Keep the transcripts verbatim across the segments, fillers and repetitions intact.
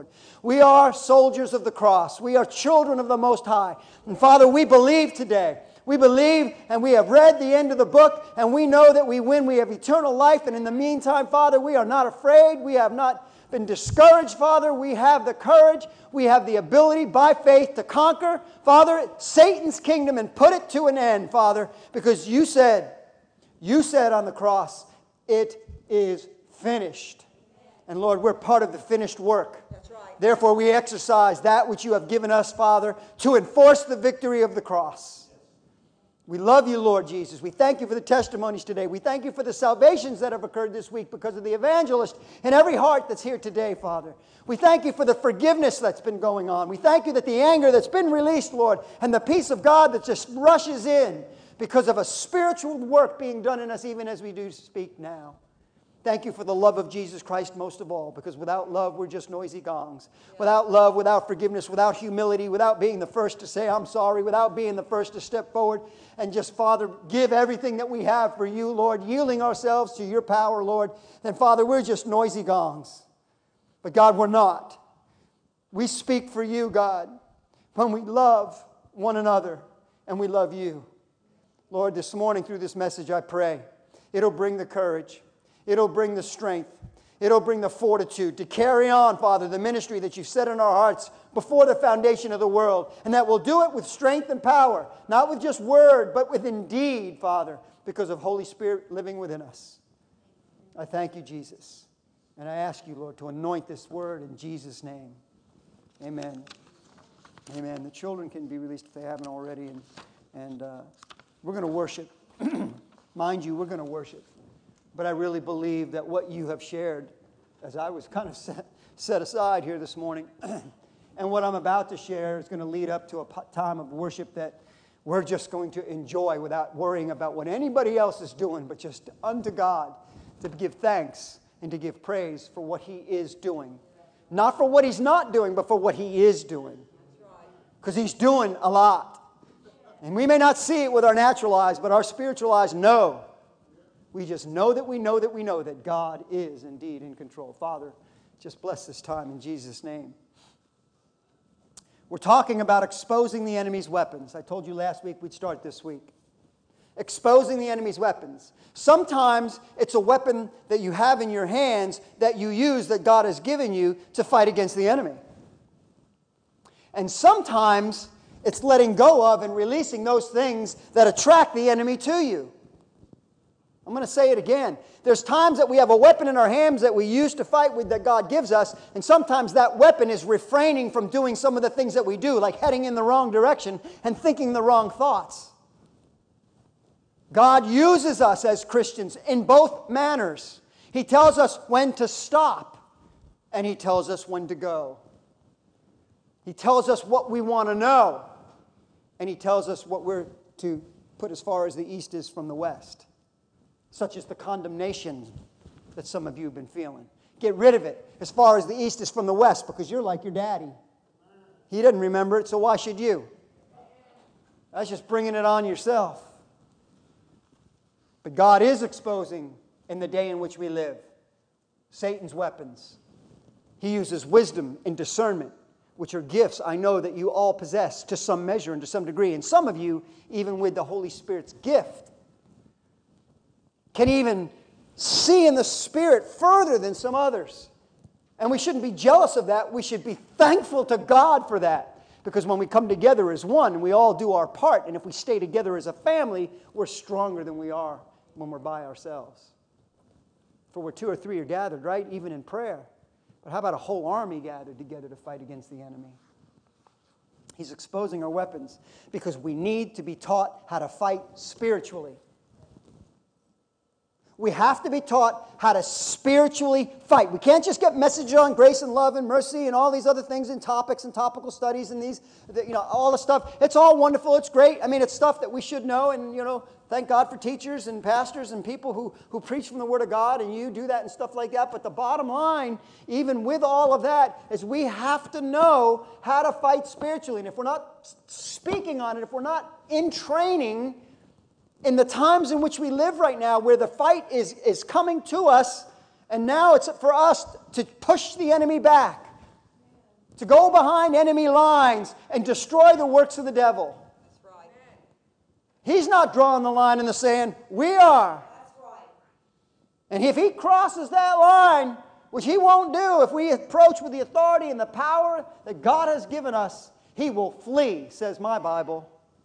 We are soldiers of the cross. We are children of the Most High. And Father, we believe today. We believe and we have read the end of the book, and we know that we win. We have eternal life. And in the meantime, Father, we are not afraid. We have not been discouraged, Father. We have the courage. We have the ability by faith to conquer, Father, Satan's kingdom and put it to an end, Father, because you said, you said on the cross, it is finished. And Lord, we're part of the finished work. That's right. Therefore, we exercise that which you have given us, Father, to enforce the victory of the cross. We love you, Lord Jesus. We thank you for the testimonies today. We thank you for the salvations that have occurred this week because of the evangelist in every heart that's here today, Father. We thank you for the forgiveness that's been going on. We thank you that the anger that's been released, Lord, and the peace of God that just rushes in because of a spiritual work being done in us even as we do speak now. Thank you for the love of Jesus Christ most of all, because without love, we're just noisy gongs. Without love, without forgiveness, without humility, without being the first to say, I'm sorry, without being the first to step forward and just, Father, give everything that we have for you, Lord, yielding ourselves to your power, Lord, then, Father, we're just noisy gongs. But, God, we're not. We speak for you, God, when we love one another and we love you. Lord, this morning through this message, I pray it'll bring the courage. It'll bring the strength. It'll bring the fortitude to carry on, Father, the ministry that you've set in our hearts before the foundation of the world. And that we'll do it with strength and power, not with just word, but with indeed, Father, because of Holy Spirit living within us. I thank you, Jesus. And I ask you, Lord, to anoint this word in Jesus' name. Amen. Amen. The children can be released if they haven't already. And, and uh, we're going to worship. Mind you, we're going to worship. But I really believe that what you have shared, as I was kind of set, set aside here this morning, and what I'm about to share is going to lead up to a time of worship that we're just going to enjoy without worrying about what anybody else is doing, but just unto God to give thanks and to give praise for what He is doing. Not for what He's not doing, but for what He is doing. Because He's doing a lot. And we may not see it with our natural eyes, but our spiritual eyes know. We just know that we know that we know that God is indeed in control. Father, just bless this time in Jesus' name. We're talking about exposing the enemy's weapons. I told you last week we'd start this week. Exposing the enemy's weapons. Sometimes it's a weapon that you have in your hands that you use that God has given you to fight against the enemy. And sometimes it's letting go of and releasing those things that attract the enemy to you. I'm going to say it again. There's times that we have a weapon in our hands that we use to fight with that God gives us, and sometimes that weapon is refraining from doing some of the things that we do, like heading in the wrong direction and thinking the wrong thoughts. God uses us as Christians in both manners. He tells us when to stop, and He tells us when to go. He tells us what we want to know, and He tells us what we're to put as far as the east is from the west. Such as the condemnation that some of you have been feeling. Get rid of it as far as the east is from the west, because you're like your daddy. He didn't remember it, so why should you? That's just bringing it on yourself. But God is exposing, in the day in which we live, Satan's weapons. He uses wisdom and discernment, which are gifts I know that you all possess to some measure and to some degree. And some of you, even with the Holy Spirit's gift, can even see in the Spirit further than some others. And we shouldn't be jealous of that. We should be thankful to God for that. Because when we come together as one, we all do our part. And if we stay together as a family, we're stronger than we are when we're by ourselves. For where two or three are gathered, right? Even in prayer. But how about a whole army gathered together to fight against the enemy? He's exposing our weapons because we need to be taught how to fight spiritually. We have to be taught how to spiritually fight. We can't just get messages on grace and love and mercy and all these other things and topics and topical studies and these, you know, all the stuff. It's all wonderful. It's great. I mean, it's stuff that we should know. And, you know, thank God for teachers and pastors and people who, who preach from the Word of God, and you do that and stuff like that. But the bottom line, even with all of that, is we have to know how to fight spiritually. And if we're not speaking on it, if we're not in training, in the times in which we live right now, where the fight is, is coming to us, and now it's for us to push the enemy back. to go behind enemy lines and destroy the works of the devil. That's right. He's not drawing the line in the sand. We are. That's right. And if he crosses that line, which he won't do if we approach with the authority and the power that God has given us, he will flee, says my Bible.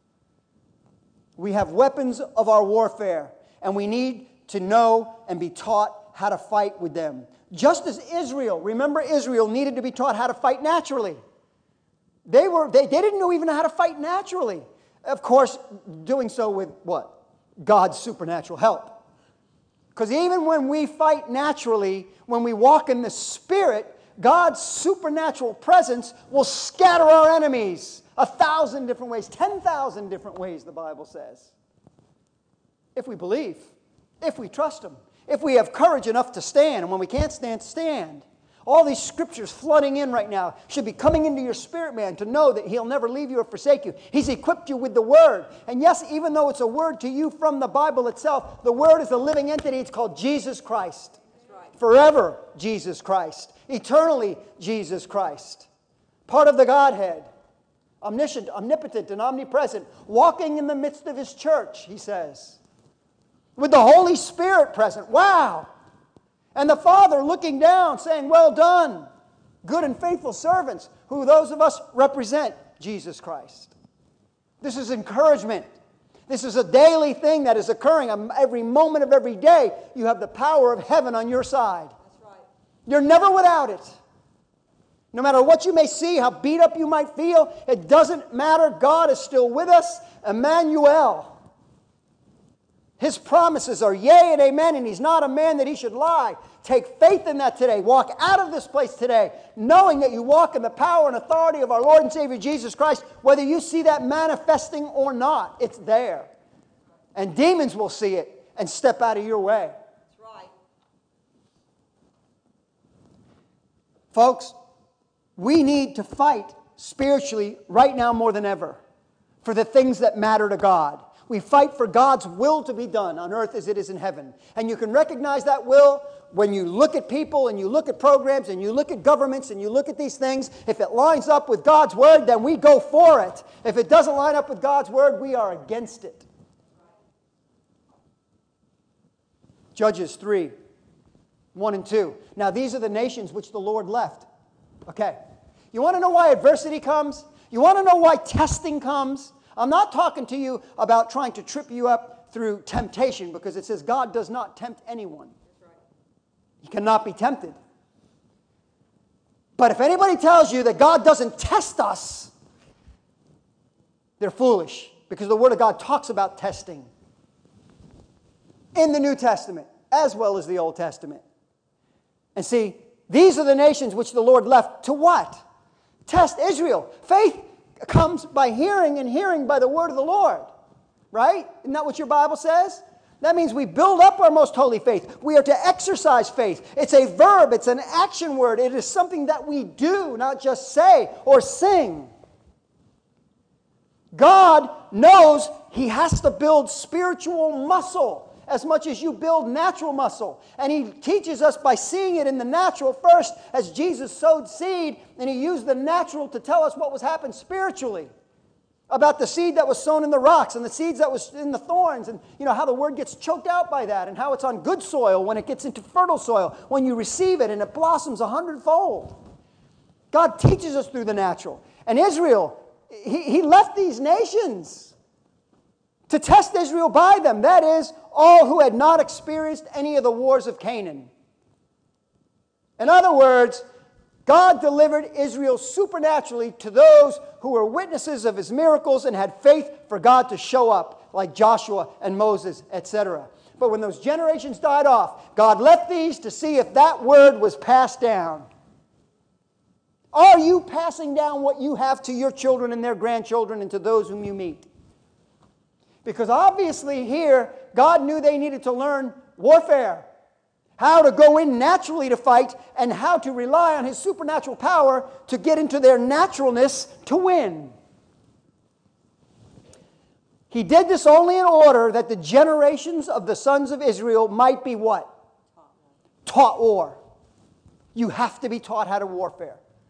We have weapons of our warfare, and we need to know and be taught how to fight with them. Just as Israel, remember Israel needed to be taught how to fight naturally. They, were, they, they didn't know even how to fight naturally. Of course, doing so with what? God's supernatural help. Because even when we fight naturally, when we walk in the Spirit, God's supernatural presence will scatter our enemies a thousand different ways, ten thousand different ways, the Bible says. If we believe, if we trust Him, if we have courage enough to stand, and when we can't stand, stand. All these scriptures flooding in right now should be coming into your spirit, man, to know that He'll never leave you or forsake you. He's equipped you with the Word. And yes, even though it's a word to you from the Bible itself, the Word is a living entity. It's called Jesus Christ. Right. Forever Jesus Christ. Eternally Jesus Christ. Part of the Godhead. Omniscient, omnipotent, and omnipresent. Walking in the midst of His church, He says. With the Holy Spirit present. Wow! And the Father looking down, saying, well done, good and faithful servants, who those of us represent Jesus Christ. This is encouragement. This is a daily thing that is occurring every moment of every day. You have the power of heaven on your side. That's right. You're never without it. No matter what you may see, how beat up you might feel, it doesn't matter. God is still with us. Emmanuel. His promises are yea and amen, and He's not a man that He should lie. Take faith in that today. Walk out of this place today, knowing that you walk in the power and authority of our Lord and Savior Jesus Christ, whether you see that manifesting or not. It's there. And demons will see it and step out of your way. That's right. Folks, we need to fight spiritually right now more than ever for the things that matter to God. We fight for God's will to be done on earth as it is in heaven. And you can recognize that will when you look at people and you look at programs and you look at governments and you look at these things. If it lines up with God's Word, then we go for it. If it doesn't line up with God's Word, we are against it. Judges three, one and two. Now these are the nations which the Lord left. Okay. You want to know why adversity comes? You want to know why testing comes? I'm not talking to you about trying to trip you up through temptation, because it says God does not tempt anyone. You cannot be tempted. But if anybody tells you that God doesn't test us, they're foolish, because the Word of God talks about testing in the New Testament as well as the Old Testament. And see, these are the nations which the Lord left to what? Test Israel. Faith comes by hearing, and hearing by the word of the Lord. Right? Isn't that what your Bible says? That means we build up our most holy faith. We are to exercise faith. It's a verb. It's an action word. It is something that we do, not just say or sing. God knows He has to build spiritual muscle as much as you build natural muscle. And He teaches us by seeing it in the natural first, as Jesus sowed seed, and He used the natural to tell us what was happening spiritually. About the seed that was sown in the rocks and the seeds that was in the thorns, and you know how the word gets choked out by that, and how it's on good soil when it gets into fertile soil, when you receive it and it blossoms a hundredfold. God teaches us through the natural. And Israel, He, he left these nations to test Israel by them. That is, all who had not experienced any of the wars of Canaan. In other words, God delivered Israel supernaturally to those who were witnesses of His miracles and had faith for God to show up, like Joshua and Moses, et cetera. But when those generations died off, God left these to see if that word was passed down. Are you passing down what you have to your children and their grandchildren and to those whom you meet? Because obviously here, God knew they needed to learn warfare. How to go in naturally to fight, and how to rely on His supernatural power to get into their naturalness to win. He did this only in order that the generations of the sons of Israel might be what? Taught war. You have to be taught how to warfare.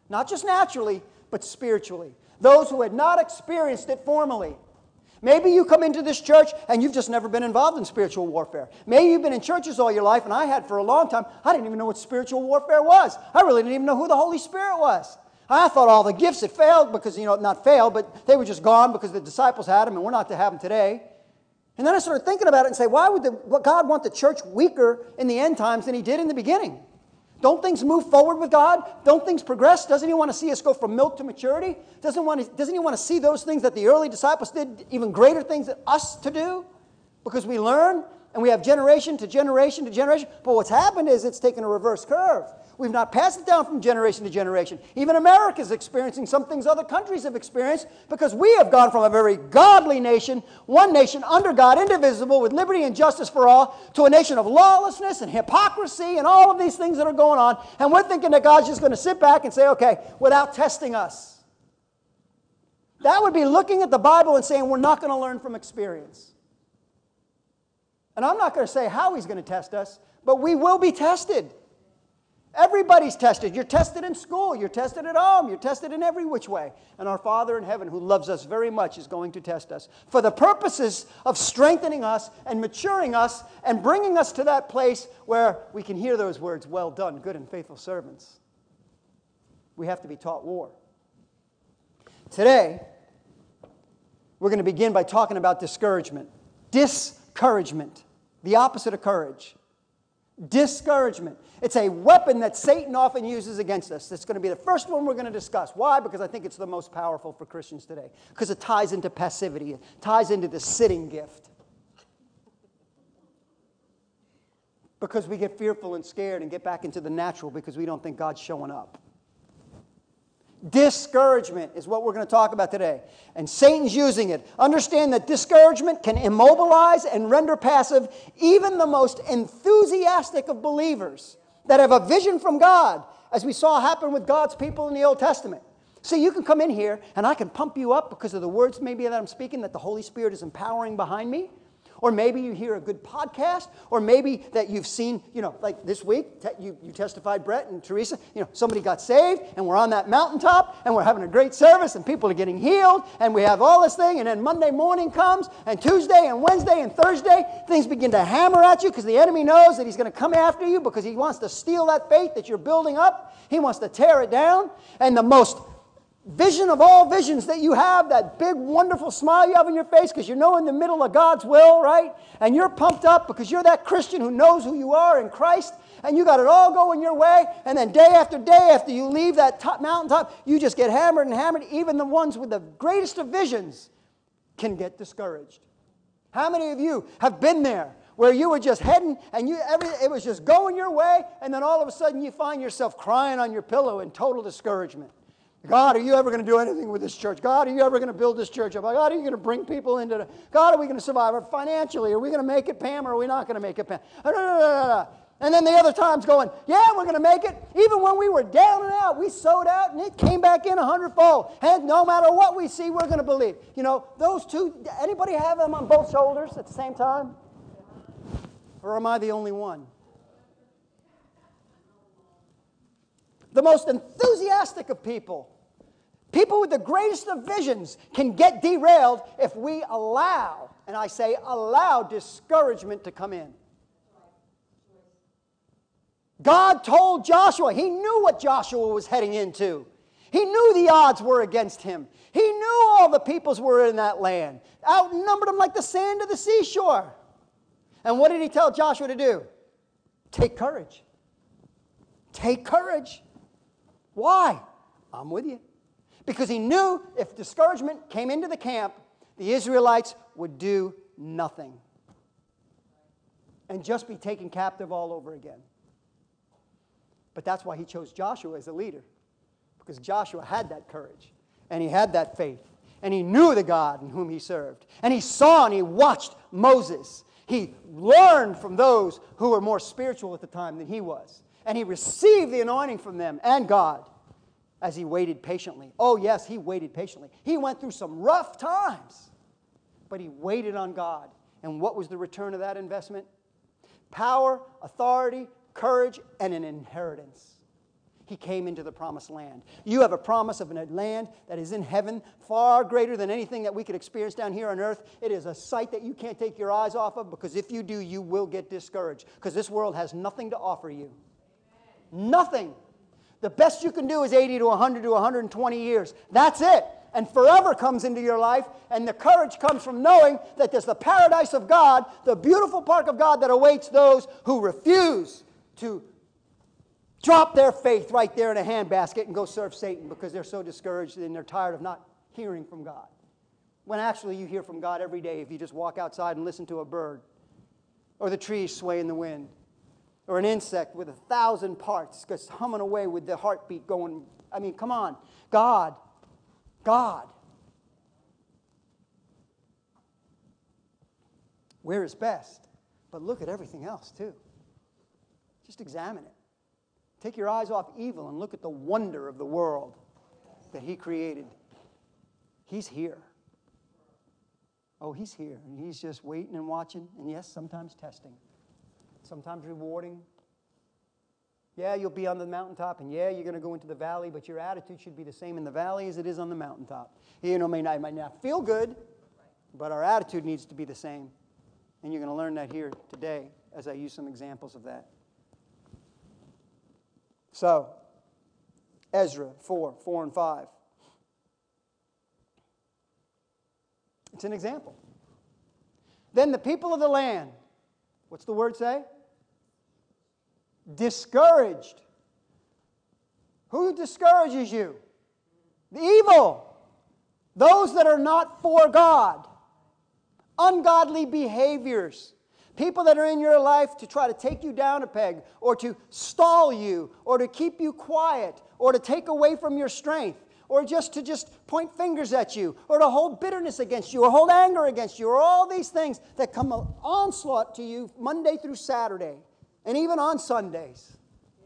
Not just naturally, but spiritually. Those who had not experienced it formally. Maybe you come into this church and you've just never been involved in spiritual warfare. Maybe you've been in churches all your life, and I had for a long time. I didn't even know what spiritual warfare was. I really didn't even know who the Holy Spirit was. I thought all the gifts had failed because, you know, not failed, but they were just gone because the disciples had them and we're not to have them today. And then I started thinking about it and say, why would the, God want the church weaker in the end times than He did in the beginning? Don't things move forward with God? Don't things progress? Doesn't He want to see us go from milk to maturity? Doesn't, want to, doesn't He want to see those things that the early disciples did, even greater things than us to do? Because we learn and we have generation to generation to generation. But what's happened is it's taken a reverse curve. We've not passed it down from generation to generation. Even America is experiencing some things other countries have experienced because we have gone from a very godly nation, one nation under God, indivisible, with liberty and justice for all, to a nation of lawlessness and hypocrisy and all of these things that are going on. And we're thinking that God's just going to sit back and say, okay, without testing us. That would be looking at the Bible and saying we're not going to learn from experience. And I'm not going to say how He's going to test us, but we will be tested. Everybody's tested. You're tested in school. You're tested at home. You're tested in every which way. And our Father in heaven, who loves us very much, is going to test us for the purposes of strengthening us and maturing us and bringing us to that place where we can hear those words, well done, good and faithful servants. We have to be taught war. Today, we're going to begin by talking about discouragement. Discouragement, the opposite of courage. Discouragement. It's a weapon that Satan often uses against us. It's going to be the first one we're going to discuss. Why? Because I think it's the most powerful for Christians today. Because it ties into passivity. It ties into the sitting gift. Because we get fearful and scared and get back into the natural because we don't think God's showing up. Discouragement is what we're going to talk about today. And Satan's using it. Understand that discouragement can immobilize and render passive even the most enthusiastic of believers that have a vision from God, as we saw happen with God's people in the Old Testament. See, you can come in here and I can pump you up because of the words maybe that I'm speaking that the Holy Spirit is empowering behind me. Or maybe you hear a good podcast, or maybe that you've seen, you know, like this week, te- you, you testified, Brett and Teresa, you know, somebody got saved, and we're on that mountaintop, and we're having a great service, and people are getting healed, and we have all this thing, and then Monday morning comes, and Tuesday, and Wednesday, and Thursday, things begin to hammer at you, because the enemy knows that he's going to come after you, because he wants to steal that faith that you're building up. He wants to tear it down, and the most vision of all visions that you have, that big, wonderful smile you have on your face because you know in the middle of God's will, right? And you're pumped up because you're that Christian who knows who you are in Christ, and you got it all going your way, and then day after day after you leave that top mountaintop, you just get hammered and hammered. Even the ones with the greatest of visions can get discouraged. How many of you have been there where you were just heading and you every, it was just going your way, and then all of a sudden you find yourself crying on your pillow in total discouragement? God, are you ever going to do anything with this church? God, are you ever going to build this church up? God, are you going to bring people into the... God, are we going to survive financially? Are we going to make it, Pam, or are we not going to make it, Pam? And then the other time's going, yeah, we're going to make it. Even when we were down and out, we sowed out, and it came back in a hundredfold. And no matter what we see, we're going to believe. You know, those two, anybody have them on both shoulders at the same time? Or am I the only one? The most enthusiastic of people, people with the greatest of visions, can get derailed if we allow, and I say allow, discouragement to come in. God told Joshua, he knew what Joshua was heading into. He knew the odds were against him. He knew all the peoples were in that land. Outnumbered them like the sand of the seashore. And what did he tell Joshua to do? Take courage. Take courage. Why? I'm with you. Because he knew if discouragement came into the camp, the Israelites would do nothing. And just be taken captive all over again. But that's why he chose Joshua as a leader. Because Joshua had that courage. And he had that faith. And he knew the God in whom he served. And he saw and he watched Moses. He learned from those who were more spiritual at the time than he was. And he received the anointing from them and God as he waited patiently. Oh, yes, he waited patiently. He went through some rough times, but he waited on God. And what was the return of that investment? Power, authority, courage, and an inheritance. He came into the promised land. You have a promise of a land that is in heaven, far greater than anything that we could experience down here on earth. It is a sight that you can't take your eyes off of, because if you do, you will get discouraged, because this world has nothing to offer you. Amen. Nothing. The best you can do is eighty to one hundred to one hundred twenty years. That's it. And forever comes into your life, and the courage comes from knowing that there's the paradise of God, the beautiful park of God that awaits those who refuse to drop their faith right there in a handbasket and go serve Satan because they're so discouraged and they're tired of not hearing from God. When actually you hear from God every day if you just walk outside and listen to a bird, or the trees sway in the wind, or an insect with a thousand parts just humming away with the heartbeat going. I mean, come on. God. God. Where is best? But look at everything else too. Just examine it. Take your eyes off evil and look at the wonder of the world that He created. He's here. Oh, He's here. And He's just waiting and watching. And yes, sometimes testing. Sometimes rewarding. Yeah, you'll be on the mountaintop, and yeah, you're going to go into the valley, but your attitude should be the same in the valley as it is on the mountaintop. You know, it may not, it might not feel good, but our attitude needs to be the same. And you're going to learn that here today as I use some examples of that. So, Ezra four, four and five. It's an example. Then the people of the land, what's the word say? Discouraged. Who discourages you? The evil. Those that are not for God. Ungodly behaviors. People that are in your life to try to take you down a peg, or to stall you, or to keep you quiet, or to take away from your strength, or just to just point fingers at you, or to hold bitterness against you, or hold anger against you, or all these things that come onslaught to you Monday through Saturday. And even on Sundays.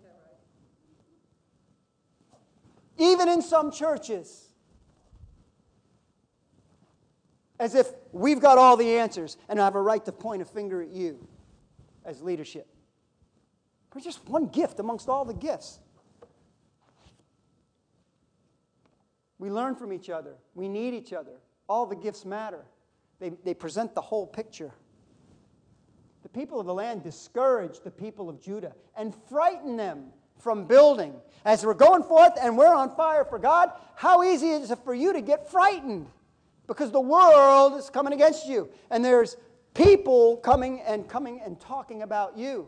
Even in some churches. As if we've got all the answers and I have a right to point a finger at you as leadership. We're just one gift amongst all the gifts. We learn from each other. We need each other. All the gifts matter. They, they present the whole picture. The people of the land discouraged the people of Judah and frightened them from building. As we're going forth and we're on fire for God, how easy is it for you to get frightened? Because the world is coming against you. And there's people coming and coming and talking about you.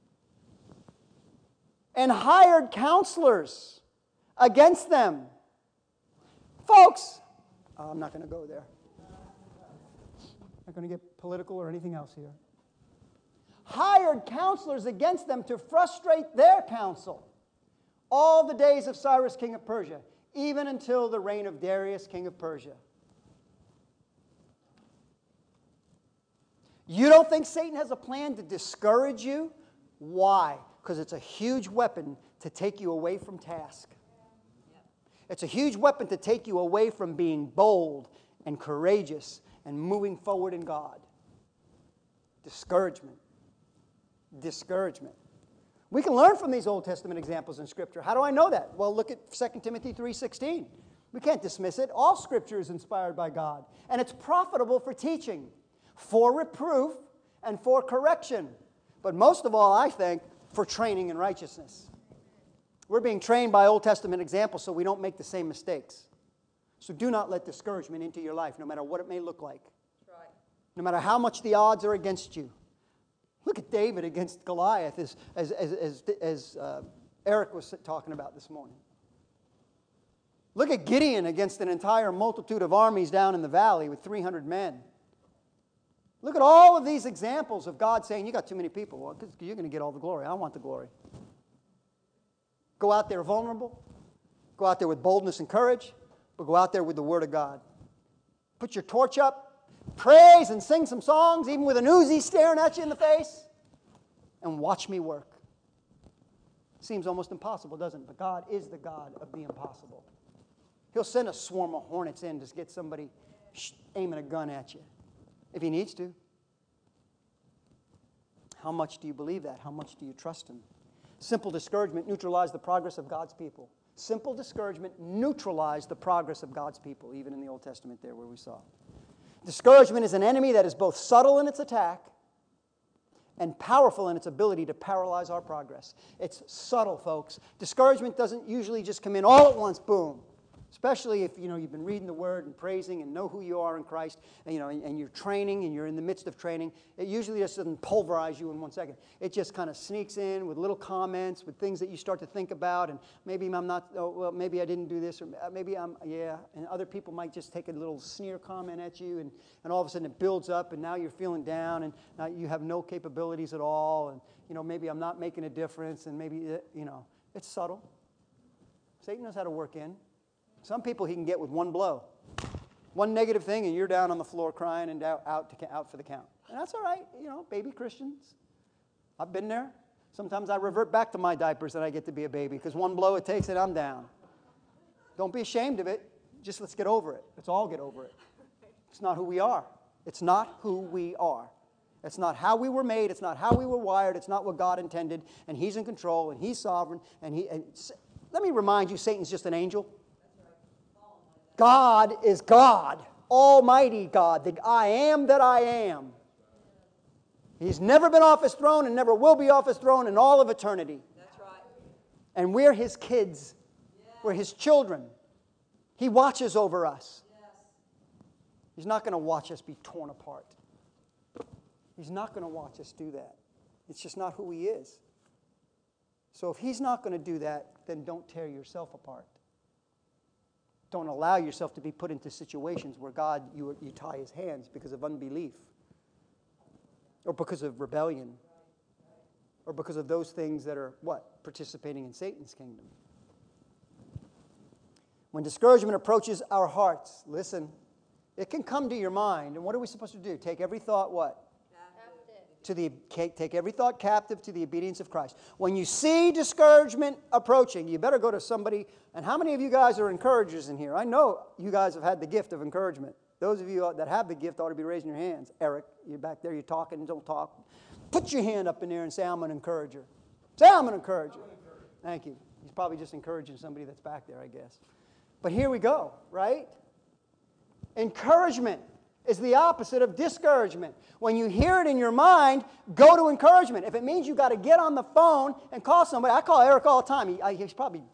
And hired counselors against them. Folks, oh, I'm not going to go there. I'm not going to get political or anything else here. Hired counselors against them to frustrate their counsel all the days of Cyrus, king of Persia, even until the reign of Darius, king of Persia. You don't think Satan has a plan to discourage you? Why? Because it's a huge weapon to take you away from task. It's a huge weapon to take you away from being bold and courageous and moving forward in God. Discouragement. Discouragement. We can learn from these Old Testament examples in Scripture. How do I know that? Well, look at Second Timothy three sixteen. We can't dismiss it. All Scripture is inspired by God, and it's profitable for teaching, for reproof, and for correction. But most of all, I think, for training in righteousness. We're being trained by Old Testament examples so we don't make the same mistakes. So do not let discouragement into your life, no matter what it may look like. Right. No matter how much the odds are against you. Look at David against Goliath, as, as, as, as, as uh, Eric was talking about this morning. Look at Gideon against an entire multitude of armies down in the valley with three hundred men. Look at all of these examples of God saying, you got too many people. Well, you're going to get all the glory. I don't want the glory. Go out there vulnerable. Go out there with boldness and courage. But go out there with the Word of God. Put your torch up. Praise and sing some songs, even with an Uzi staring at you in the face. And watch me work. Seems almost impossible, doesn't it? But God is the God of the impossible. He'll send a swarm of hornets in to get somebody aiming a gun at you. If He needs to. How much do you believe that? How much do you trust Him? Simple discouragement neutralized the progress of God's people. Simple discouragement neutralized the progress of God's people, even in the Old Testament there where we saw. Discouragement is an enemy that is both subtle in its attack and powerful in its ability to paralyze our progress. It's subtle, folks. Discouragement doesn't usually just come in all at once, boom. Especially if, you know, you've been reading the Word and praising and know who you are in Christ, and, you know, and, and you're training and you're in the midst of training. It usually just doesn't pulverize you in one second. It just kind of sneaks in with little comments, with things that you start to think about, and maybe I'm not, oh, well, maybe I didn't do this, or maybe I'm, yeah. And other people might just take a little sneer comment at you, and, and all of a sudden it builds up, and now you're feeling down, and now you have no capabilities at all, and, you know, maybe I'm not making a difference, and maybe, you know, it's subtle. Satan knows how to work in. Some people he can get with one blow. One negative thing and you're down on the floor crying and out, out, to, out for the count. And that's all right, you know, baby Christians. I've been there. Sometimes I revert back to my diapers and I get to be a baby because one blow it takes and I'm down. Don't be ashamed of it. Just let's get over it. Let's all get over it. It's not who we are. It's not who we are. It's not how we were made. It's not how we were wired. It's not what God intended. And He's in control and He's sovereign. And He. And let me remind you, Satan's just an angel. God is God, Almighty God, the I am that I am. He's never been off His throne and never will be off His throne in all of eternity. That's right. And we're His kids. Yeah. We're His children. He watches over us. Yes. He's not going to watch us be torn apart. He's not going to watch us do that. It's just not who He is. So if He's not going to do that, then don't tear yourself apart. Don't allow yourself to be put into situations where God, you, you tie His hands because of unbelief or because of rebellion or because of those things that are, what? Participating in Satan's kingdom. When discouragement approaches our hearts, listen, it can come to your mind. And what are we supposed to do? Take every thought, what? To the, take every thought captive to the obedience of Christ. When you see discouragement approaching, you better go to somebody. And how many of you guys are encouragers in here? I know you guys have had the gift of encouragement. Those of you that have the gift ought to be raising your hands. Eric, you're back there, you're talking, don't talk. Put your hand up in there and say, I'm an encourager. Say, I'm an encourager. Thank you. He's probably just encouraging somebody that's back there, I guess. But here we go, right? Encouragement is the opposite of discouragement. When you hear it in your mind, go to encouragement. If it means you got to get on the phone and call somebody, I call Eric all the time. He, I, he's probably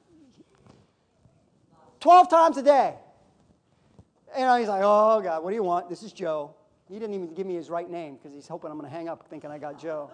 twelve times a day. You know, he's like, oh, God, what do you want? This is Joe. He didn't even give me his right name because he's hoping I'm going to hang up thinking I got Joe.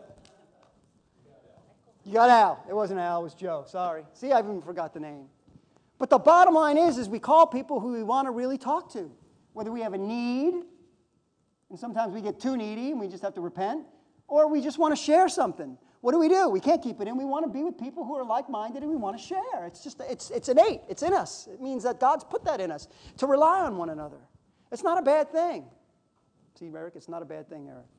You got Al. It wasn't Al, it was Joe. Sorry. See, I even forgot the name. But the bottom line is, is we call people who we want to really talk to. Whether we have a need, and sometimes we get too needy and we just have to repent, or we just want to share something. What do we do? We can't keep it in. We want to be with people who are like-minded and we want to share. It's just, it's, it's innate. It's in us. It means that God's put that in us to rely on one another. It's not a bad thing. See, Eric, it's not a bad thing, Eric.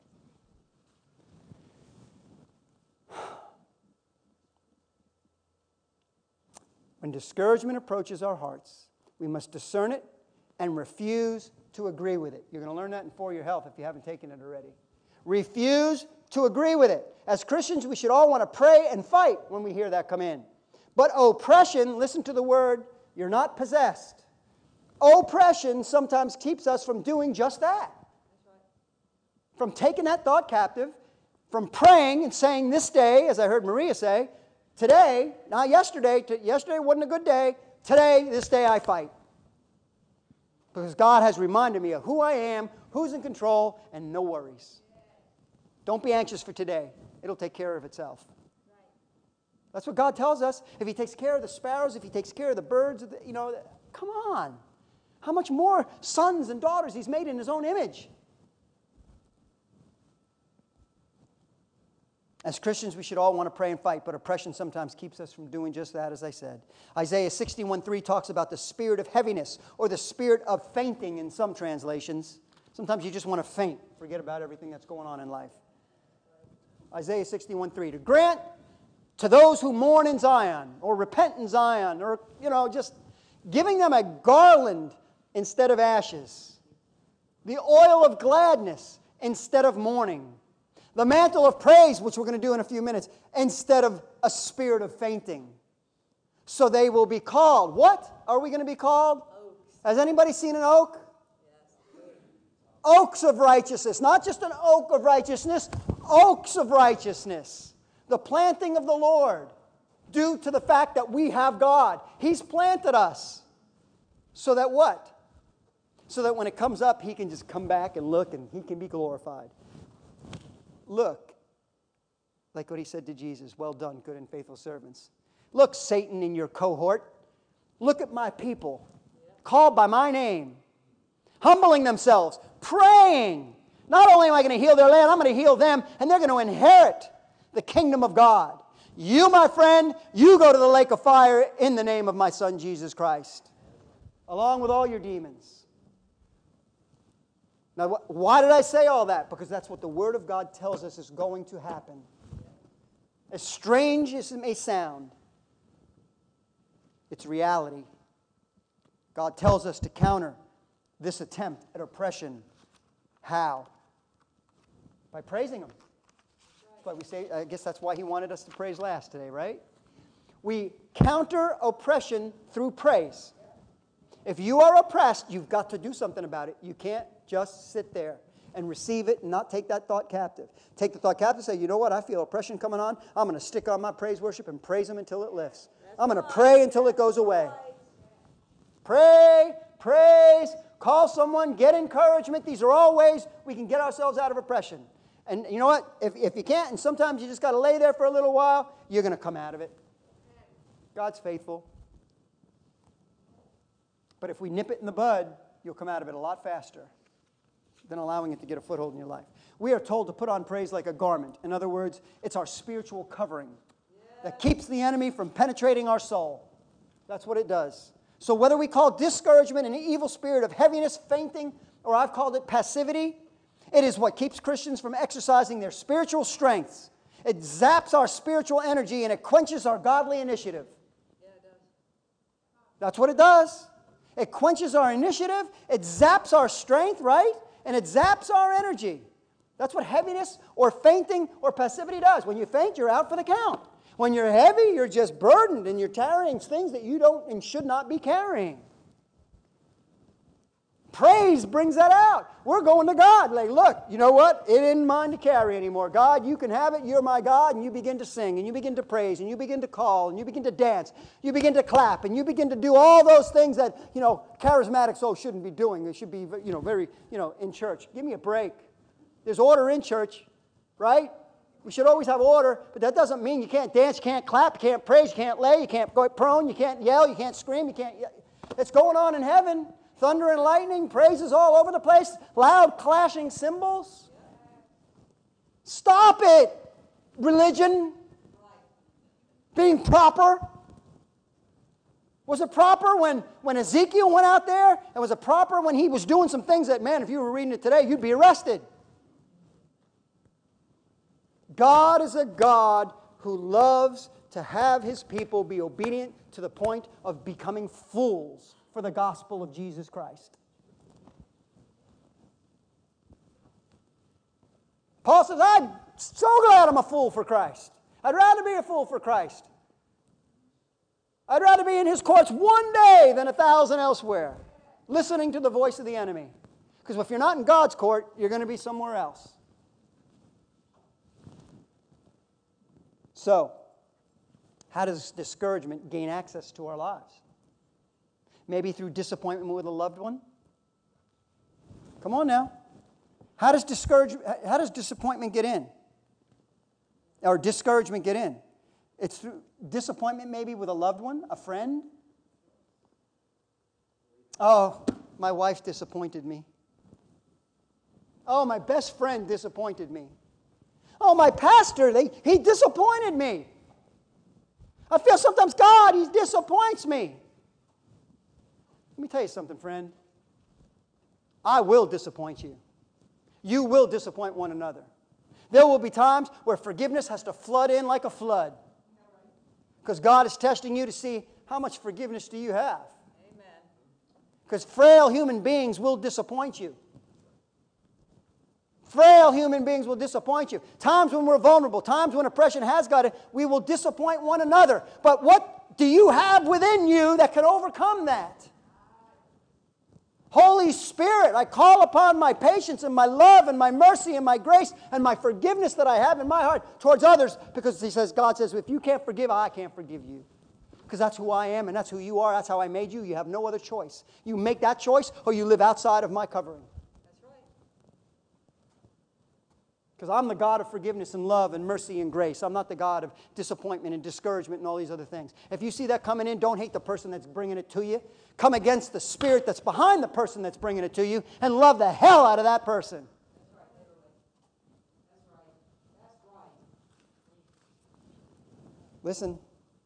When discouragement approaches our hearts, we must discern it and refuse to agree with it. You're going to learn that in For Your Health if you haven't taken it already. Refuse to agree with it. As Christians, we should all want to pray and fight when we hear that come in. But oppression, listen to the word, you're not possessed. Oppression sometimes keeps us from doing just that. From taking that thought captive, from praying and saying this day, as I heard Maria say, today, not yesterday, t- yesterday wasn't a good day, today, this day I fight. Because God has reminded me of who I am, who's in control, and no worries. Don't be anxious for today. It'll take care of itself. That's what God tells us. If He takes care of the sparrows, if He takes care of the birds, you know, come on. How much more sons and daughters He's made in His own image? As Christians, we should all want to pray and fight, but oppression sometimes keeps us from doing just that, as I said. Isaiah sixty-one three talks about the spirit of heaviness, or the spirit of fainting in some translations. Sometimes you just want to faint, forget about everything that's going on in life. Isaiah sixty-one three, to grant to those who mourn in Zion, or repent in Zion, or, you know, just giving them a garland instead of ashes, the oil of gladness instead of mourning, The mantle of praise, which we're going to do in a few minutes, instead of a spirit of fainting. So they will be called. What are we going to be called? Oaks. Has anybody seen an oak? Yes. Oaks of righteousness. Not just an oak of righteousness, oaks of righteousness. The planting of the Lord, due to the fact that we have God. He's planted us. So that what? So that when it comes up, He can just come back and look and He can be glorified. Look, like what He said to Jesus, well done, good and faithful servants. Look, Satan in your cohort. Look at my people, called by my name, humbling themselves, praying. Not only am I going to heal their land, I'm going to heal them, and they're going to inherit the kingdom of God. You, my friend, you go to the lake of fire in the name of my Son, Jesus Christ, along with all your demons. Now, why did I say all that? Because that's what the Word of God tells us is going to happen. As strange as it may sound, it's reality. God tells us to counter this attempt at oppression. How? By praising Him. That's why we say, I guess that's why He wanted us to praise last today, right? We counter oppression through praise. If you are oppressed, you've got to do something about it. You can't just sit there and receive it and not take that thought captive. Take the thought captive and say, you know what, I feel oppression coming on. I'm going to stick on my praise worship and praise Him until it lifts. I'm going to pray until it goes away. Pray, praise, call someone, get encouragement. These are all ways we can get ourselves out of oppression. And you know what? If, if you can't, and sometimes you just got to lay there for a little while, you're going to come out of it. God's faithful. But if we nip it in the bud, you'll come out of it a lot faster than allowing it to get a foothold in your life. We are told to put on praise like a garment. In other words, it's our spiritual covering that keeps the enemy from penetrating our soul. That's what it does. So whether we call discouragement an evil spirit of heaviness, fainting, or I've called it passivity, it is what keeps Christians from exercising their spiritual strengths. It zaps our spiritual energy and it quenches our godly initiative. Yeah, it does. That's what it does. It quenches our initiative, it zaps our strength, right? And it zaps our energy. That's what heaviness or fainting or passivity does. When you faint, you're out for the count. When you're heavy, you're just burdened and you're carrying things that you don't and should not be carrying. Praise brings that out. We're going to God. Like, look, you know what? It isn't mine to carry anymore. God, you can have it. You're my God. And you begin to sing, and you begin to praise, and you begin to call, and you begin to dance. You begin to clap, and you begin to do all those things that, you know, charismatics, oh, shouldn't be doing. They should be, you know, very, you know, in church. Give me a break. There's order in church, right? We should always have order, but that doesn't mean you can't dance, you can't clap, you can't praise, you can't lay, you can't go prone, you can't yell, you can't scream, you can't... It's going on in heaven. Thunder and lightning, praises all over the place, loud clashing cymbals. Stop it, religion. Being proper. Was it proper when, when Ezekiel went out there? And was it proper when he was doing some things that, man, if you were reading it today, you'd be arrested? God is a God who loves to have His people be obedient to the point of becoming fools for the gospel of Jesus Christ. Paul says, I'm so glad I'm a fool for Christ. I'd rather be a fool for Christ. I'd rather be in His courts one day than a thousand elsewhere, listening to the voice of the enemy. Because if you're not in God's court, you're going to be somewhere else. So, how does discouragement gain access to our lives? Maybe through disappointment with a loved one? Come on now. How does discourage, how does disappointment get in? Or discouragement get in? It's through disappointment maybe with a loved one, a friend. Oh, my wife disappointed me. Oh, my best friend disappointed me. Oh, my pastor, they, he disappointed me. I feel sometimes, God, He disappoints me. Let me tell you something, friend. I will disappoint you. You will disappoint one another. There will be times where forgiveness has to flood in like a flood. Because God is testing you to see how much forgiveness do you have. Amen. Because frail human beings will disappoint you. Frail human beings will disappoint you. Times when we're vulnerable, times when oppression has got it, we will disappoint one another. But what do you have within you that can overcome that? Holy Spirit, I call upon my patience and my love and my mercy and my grace and my forgiveness that I have in my heart towards others, because he says, God says, if you can't forgive, I can't forgive you. Because that's who I am and that's who you are. That's how I made you. You have no other choice. You make that choice or you live outside of my covering. That's right. Because I'm the God of forgiveness and love and mercy and grace. I'm not the God of disappointment and discouragement and all these other things. If you see that coming in, don't hate the person that's bringing it to you. Come against the spirit that's behind the person that's bringing it to you and love the hell out of that person. That's right. That's right. That's right. Listen.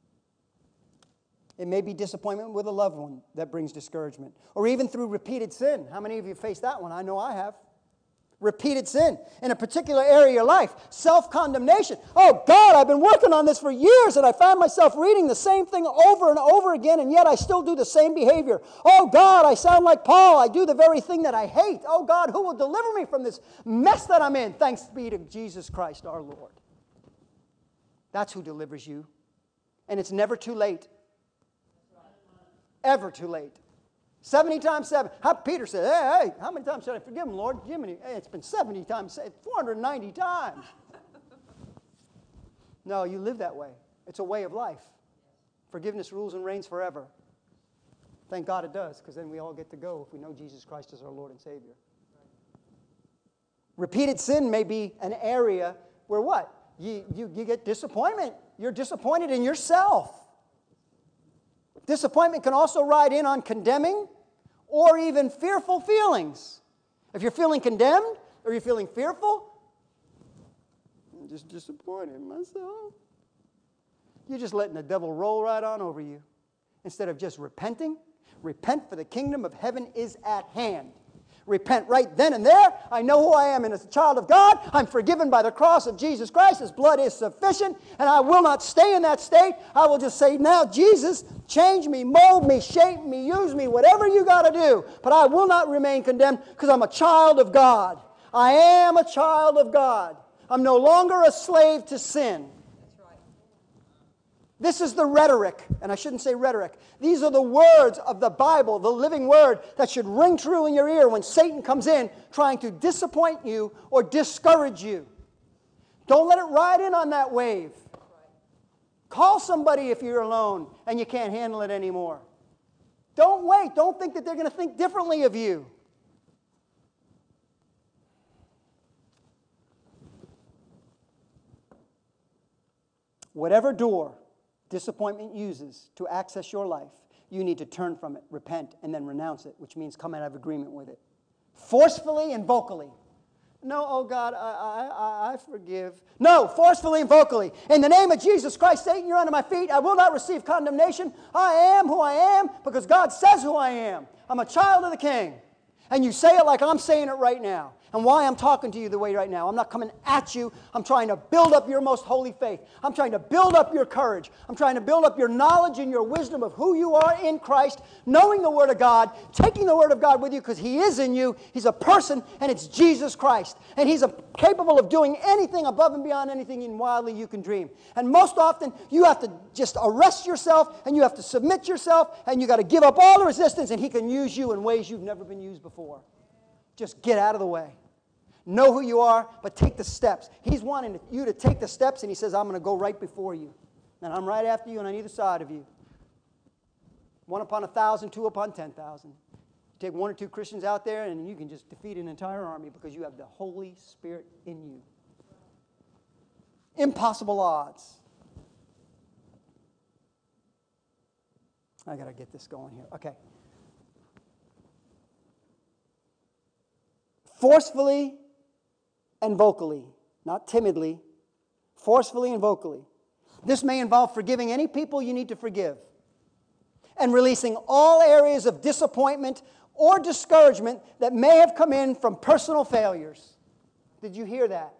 It may be disappointment with a loved one that brings discouragement. Or even through repeated sin. How many of you face that one? I know I have. Repeated sin in a particular area of your life. Self-condemnation. Oh, God, I've been working on this for years and I found myself reading the same thing over and over again and yet I still do the same behavior. Oh, God, I sound like Paul. I do the very thing that I hate. Oh, God, who will deliver me from this mess that I'm in? Thanks be to Jesus Christ our Lord. That's who delivers you. And it's never too late. Ever too late. seventy times seven. How Peter said, hey, hey, how many times should I forgive him, Lord? Jiminy, hey, it's been seventy times, four hundred ninety times. No, you live that way. It's a way of life. Forgiveness rules and reigns forever. Thank God it does, because then we all get to go if we know Jesus Christ as our Lord and Savior. Repeated sin may be an area where what? You, you, you get disappointment. You're disappointed in yourself. Disappointment can also ride in on condemning or even fearful feelings. If you're feeling condemned or you're feeling fearful, I'm just disappointed in myself. You're just letting the devil roll right on over you. Instead of just repenting, repent, for the kingdom of heaven is at hand. Repent right then and there. I know who I am, and as a child of God, I'm forgiven by the cross of Jesus Christ. His blood is sufficient, and I will not stay in that state. I will just say, now, Jesus, change me, mold me, shape me, use me, whatever you got to do. But I will not remain condemned because I'm a child of God. I am a child of God. I'm no longer a slave to sin. This is the rhetoric, and I shouldn't say rhetoric. These are the words of the Bible, the living word that should ring true in your ear when Satan comes in trying to disappoint you or discourage you. Don't let it ride in on that wave. Call somebody if you're alone and you can't handle it anymore. Don't wait. Don't think that they're going to think differently of you. Whatever door disappointment uses to access your life, you need to turn from it, repent, and then renounce it, which means come out of agreement with it. Forcefully and vocally. No, oh God, I, I, I forgive. No, forcefully and vocally. In the name of Jesus Christ, Satan, you're under my feet. I will not receive condemnation. I am who I am because God says who I am. I'm a child of the King. And you say it like I'm saying it right now. And why I'm talking to you the way right now. I'm not coming at you. I'm trying to build up your most holy faith. I'm trying to build up your courage. I'm trying to build up your knowledge and your wisdom of who you are in Christ, knowing the Word of God, taking the Word of God with you because He is in you. He's a person, and it's Jesus Christ. And He's a, capable of doing anything above and beyond anything in wildly you can dream. And most often, you have to just arrest yourself, and you have to submit yourself, and you got to give up all the resistance, and He can use you in ways you've never been used before. Just get out of the way. Know who you are, but take the steps. He's wanting you to take the steps, and He says, I'm going to go right before you. And I'm right after you and on either side of you. One upon a thousand, two upon ten thousand. Take one or two Christians out there, and you can just defeat an entire army because you have the Holy Spirit in you. Impossible odds. I got to get this going here. Okay. Forcefully and vocally, not timidly, forcefully and vocally. This may involve forgiving any people you need to forgive and releasing all areas of disappointment or discouragement that may have come in from personal failures. Did you hear that?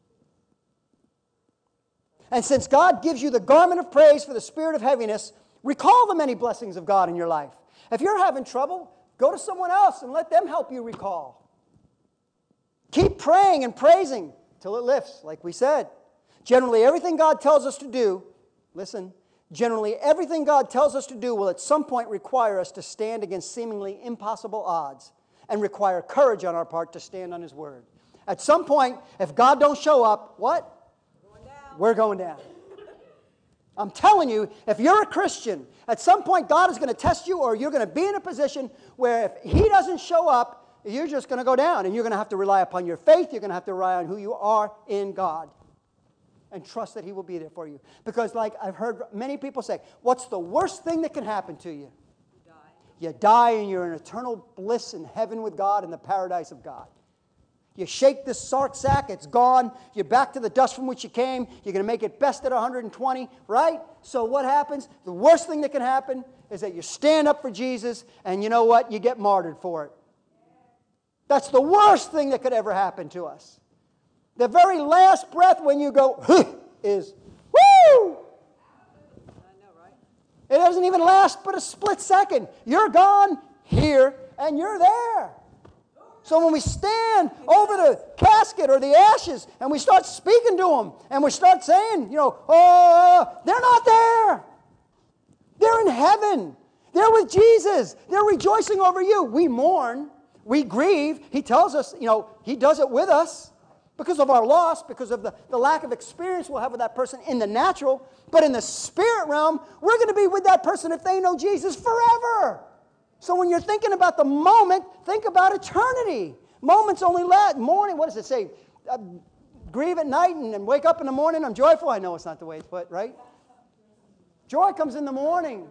And since God gives you the garment of praise for the spirit of heaviness, recall the many blessings of God in your life. If you're having trouble, go to someone else and let them help you recall. Keep praying and praising till it lifts, like we said. Generally, everything God tells us to do, listen, generally everything God tells us to do will at some point require us to stand against seemingly impossible odds and require courage on our part to stand on His word. At some point, if God don't show up, what? Going down. We're going down. I'm telling you, if you're a Christian, at some point God is going to test you, or you're going to be in a position where if He doesn't show up, you're just going to go down, and you're going to have to rely upon your faith. You're going to have to rely on who you are in God and trust that He will be there for you. Because like I've heard many people say, what's the worst thing that can happen to you? You die. You die and you're in eternal bliss in heaven with God in the paradise of God. You shake this sark sack, it's gone. You're back to the dust from which you came. You're going to make it best at one hundred twenty, right? So what happens? The worst thing that can happen is that you stand up for Jesus, and you know what? You get martyred for it. That's the worst thing that could ever happen to us. The very last breath when you go, is, woo! I know, right? It doesn't even last but a split second. You're gone here, and you're there. So when we stand over the casket or the ashes and we start speaking to them and we start saying, you know, oh, they're not there. They're in heaven. They're with Jesus. They're rejoicing over you. We mourn. We grieve. He tells us, you know, He does it with us because of our loss, because of the, the lack of experience we'll have with that person in the natural. But in the spirit realm, we're going to be with that person if they know Jesus forever. So when you're thinking about the moment, think about eternity. Moments only last. Morning, what does it say? Uh, grieve at night and, and wake up in the morning. I'm joyful. I know it's not the way it's put, right? Joy comes in the morning.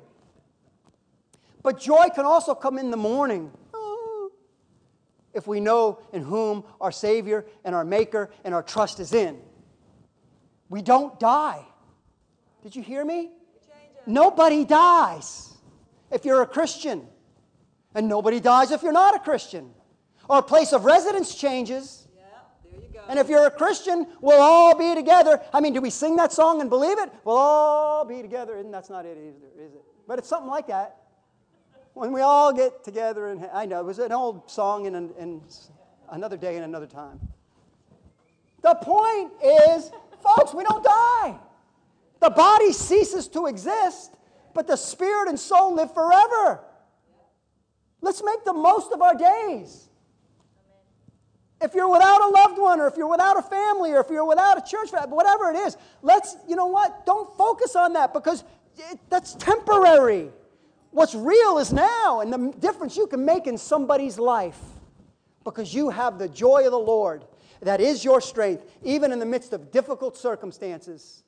But joy can also come in the morning. Oh, if we know in whom our Savior and our Maker and our trust is in. We don't die. Did you hear me? Nobody dies if you're a Christian. And nobody dies if you're not a Christian. Our place of residence changes. Yeah, there you go. And if you're a Christian, we'll all be together. I mean, do we sing that song and believe it? We'll all be together. And that's not it either, is it? But it's something like that. When we all get together. And I know, it was an old song in, in another day and another time. The point is, folks, we don't die. The body ceases to exist, but the spirit and soul live forever. Let's make the most of our days. If you're without a loved one, or if you're without a family, or if you're without a church, whatever it is, let's, you know what? Don't focus on that, because it, that's temporary. What's real is now, and the difference you can make in somebody's life, because you have the joy of the Lord that is your strength, even in the midst of difficult circumstances.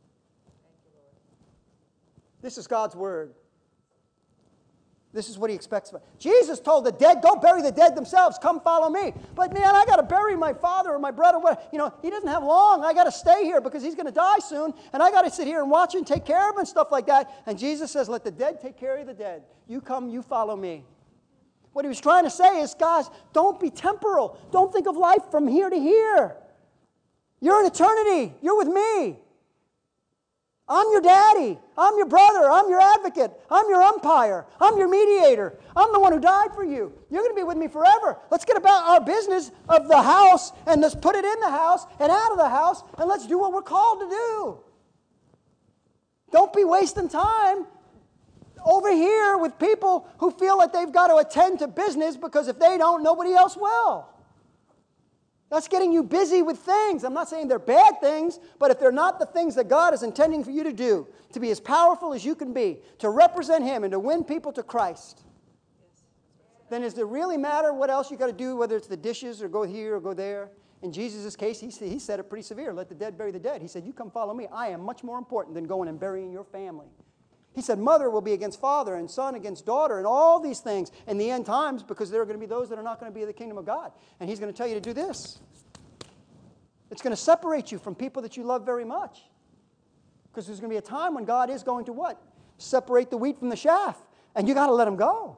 This is God's word. This is what He expects of us. Jesus told the dead, go bury the dead themselves. Come follow me. But man, I got to bury my father or my brother. You know, he doesn't have long. I got to stay here because he's going to die soon. And I got to sit here and watch and take care of him and stuff like that. And Jesus says, let the dead take care of the dead. You come, you follow me. What He was trying to say is, guys, don't be temporal. Don't think of life from here to here. You're in eternity. You're with me. I'm your daddy. I'm your brother. I'm your advocate. I'm your umpire. I'm your mediator. I'm the one who died for you. You're going to be with me forever. Let's get about our business of the house, and let's put it in the house and out of the house, and let's do what we're called to do. Don't be wasting time over here with people who feel that they've got to attend to business, because if they don't, nobody else will. That's getting you busy with things. I'm not saying they're bad things, but if they're not the things that God is intending for you to do, to be as powerful as you can be, to represent Him and to win people to Christ, then does it really matter what else you got to do, whether it's the dishes or go here or go there? In Jesus' case, he, he said it pretty severe. Let the dead bury the dead. He said, you come follow me. I am much more important than going and burying your family. He said, mother will be against father and son against daughter and all these things in the end times, because there are going to be those that are not going to be in the kingdom of God. And He's going to tell you to do this. It's going to separate you from people that you love very much. Because there's going to be a time when God is going to what? Separate the wheat from the chaff. And you got to let Him go.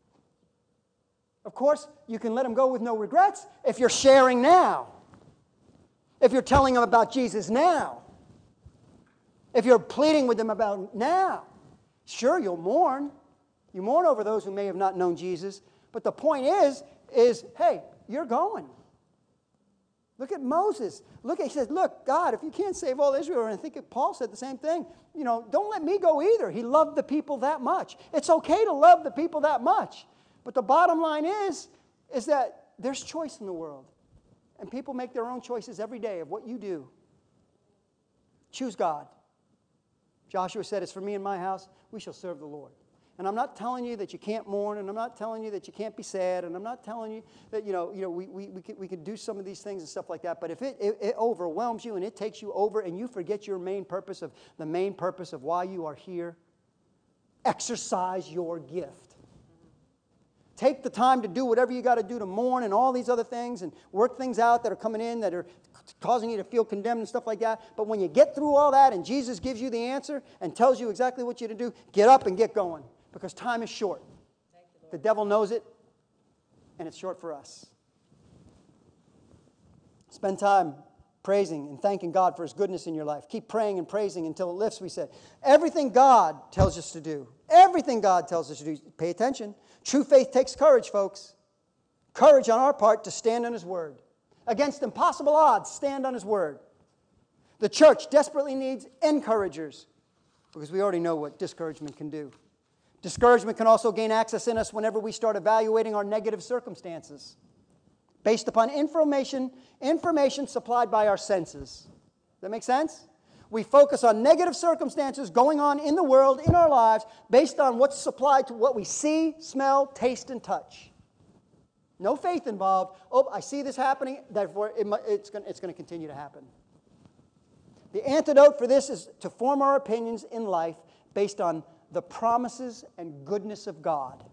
Of course, you can let Him go with no regrets if you're sharing now. If you're telling Him about Jesus now. If you're pleading with Him about now. Sure, you'll mourn. You mourn over those who may have not known Jesus. But the point is, is, hey, you're going. Look at Moses. Look at, he says, look, God, if you can't save all Israel, and I think Paul said the same thing, you know, don't let me go either. He loved the people that much. It's okay to love the people that much. But the bottom line is, is that there's choice in the world. And people make their own choices every day of what you do. Choose God. Joshua said, as for me and my house, we shall serve the Lord. And I'm not telling you that you can't mourn, and I'm not telling you that you can't be sad, and I'm not telling you that, you know, you know we, we, we, could, we could do some of these things and stuff like that. But if it, it, it overwhelms you and it takes you over and you forget your main purpose of the main purpose of why you are here, exercise your gift. Take the time to do whatever you got to do to mourn and all these other things and work things out that are coming in that are causing you to feel condemned and stuff like that. But when you get through all that and Jesus gives you the answer and tells you exactly what you to do, get up and get going because time is short. The devil knows it, and it's short for us. Spend time praising and thanking God for His goodness in your life. Keep praying and praising until it lifts, we said. Everything God tells us to do, everything God tells us to do, pay attention. True faith takes courage, folks. Courage on our part to stand on His Word. Against impossible odds, stand on His Word. The church desperately needs encouragers because we already know what discouragement can do. Discouragement can also gain access in us whenever we start evaluating our negative circumstances based upon information, information supplied by our senses. Does that make sense? We focus on negative circumstances going on in the world, in our lives, based on what's supplied to what we see, smell, taste, and touch. No faith involved. Oh, I see this happening, therefore it, it's going, it's going to continue to happen. The antidote for this is to form our opinions in life based on the promises and goodness of God,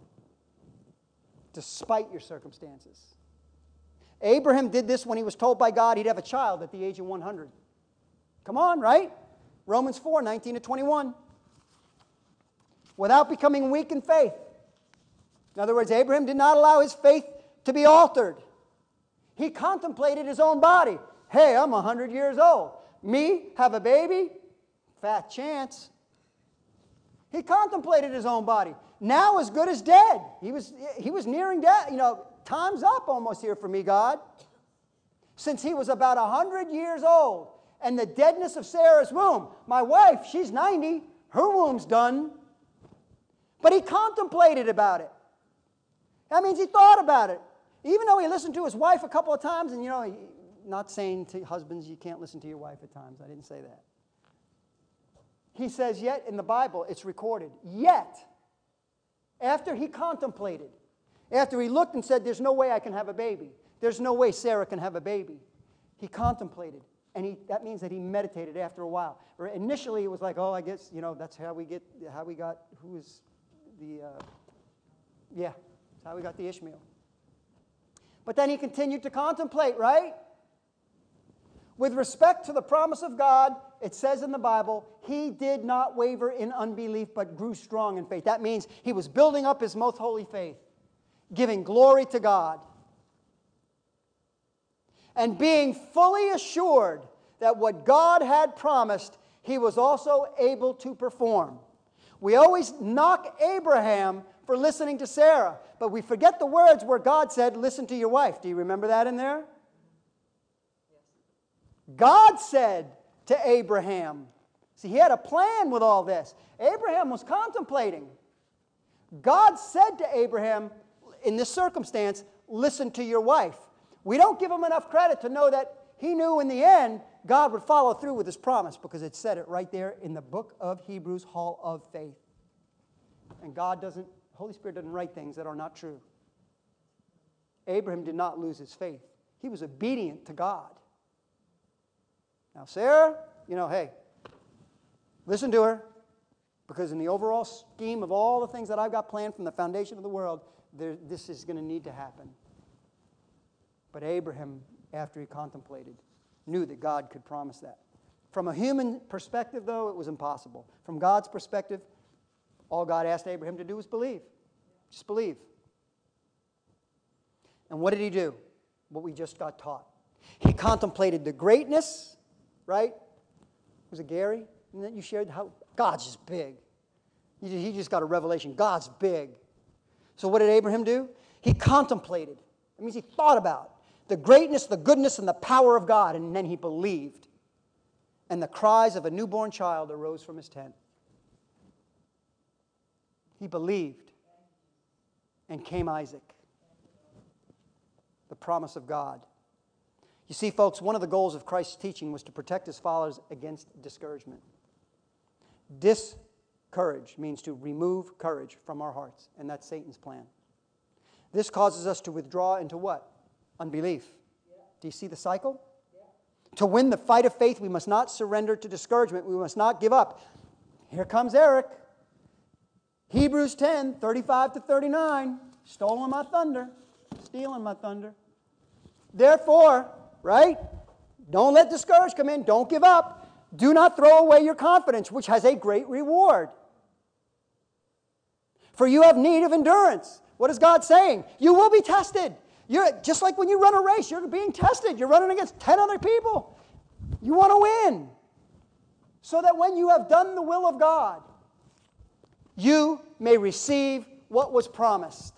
despite your circumstances. Abraham did this when he was told by God he'd have a child at the age of one hundred. Come on, right? Romans four, nineteen to twenty-one. Without becoming weak in faith. In other words, Abraham did not allow his faith to be altered. He contemplated his own body. Hey, I'm one hundred years old. Me, have a baby? Fat chance. He contemplated his own body. Now as good as dead. He was, he was nearing death. You know, time's up almost here for me, God. Since he was about one hundred years old. And the deadness of Sarah's womb. My wife, she's ninety. Her womb's done. But he contemplated about it. That means he thought about it. Even though he listened to his wife a couple of times, and you know, he, not saying to husbands you can't listen to your wife at times. I didn't say that. He says, yet in the Bible, it's recorded. Yet, after he contemplated, after he looked and said, there's no way I can have a baby. There's no way Sarah can have a baby. He contemplated. And he, that means that he meditated after a while. Or initially, it was like, oh, I guess, you know, that's how we get, how we got, who is the, uh, yeah, that's how we got the Ishmael. But then he continued to contemplate, right? With respect to the promise of God, it says in the Bible, he did not waver in unbelief, but grew strong in faith. That means he was building up his most holy faith, giving glory to God, and being fully assured that what God had promised, he was also able to perform. We always knock Abraham for listening to Sarah, but we forget the words where God said, listen to your wife. Do you remember that in there? God said to Abraham, see, he had a plan with all this. Abraham was contemplating. God said to Abraham, in this circumstance, listen to your wife. We don't give him enough credit to know that he knew in the end God would follow through with his promise because it said it right there in the book of Hebrews, Hall of Faith. And God doesn't, Holy Spirit doesn't write things that are not true. Abraham did not lose his faith. He was obedient to God. Now, Sarah, you know, hey, listen to her, because in the overall scheme of all the things that I've got planned from the foundation of the world, there, this is going to need to happen. But Abraham, after he contemplated, knew that God could promise that. From a human perspective, though, it was impossible. From God's perspective, all God asked Abraham to do was believe. Just believe. And what did he do? What we just got taught. He contemplated the greatness, right? Was it Gary? And then you shared how God's just big. He just got a revelation. God's big. So what did Abraham do? He contemplated. That means he thought about. the greatness, the goodness, and the power of God. And then he believed. And the cries of a newborn child arose from his tent. He believed. And came Isaac. The promise of God. You see, folks, one of the goals of Christ's teaching was to protect his followers against discouragement. Discourage means to remove courage from our hearts, and that's Satan's plan. This causes us to withdraw into what? Unbelief. Yeah. Do you see the cycle? Yeah. To win the fight of faith, we must not surrender to discouragement. We must not give up. Here comes Eric. Hebrews ten, thirty-five to thirty-nine. Stolen my thunder. Stealing my thunder. Therefore, right? Don't let discouragement come in. Don't give up. Do not throw away your confidence, which has a great reward. For you have need of endurance. What is God saying? You will be tested. You're just like when you run a race, you're being tested. You're running against ten other people. You want to win. So that when you have done the will of God, you may receive what was promised.